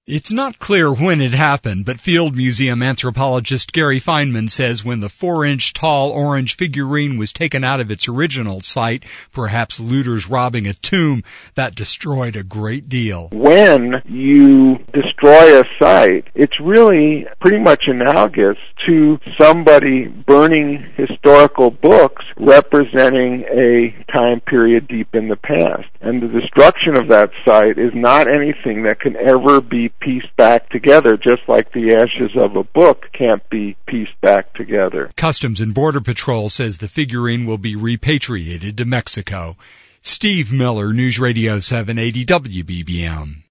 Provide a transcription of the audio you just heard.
It's not clear when it happened, but Field Museum anthropologist Gary Feynman says when the 4-inch tall orange figurine was taken out of its original site, perhaps looters robbing a tomb, that destroyed a great deal. When you destroy a site, it's really pretty much analogous to somebody burning historical books representing a time period deep in the past. And the destruction of that site is not anything that can ever be pieced back together, just like the ashes of a book can't be pieced back together. Customs and Border Patrol says the figurine will be repatriated to Mexico. Steve Miller, News Radio 780 WBBM.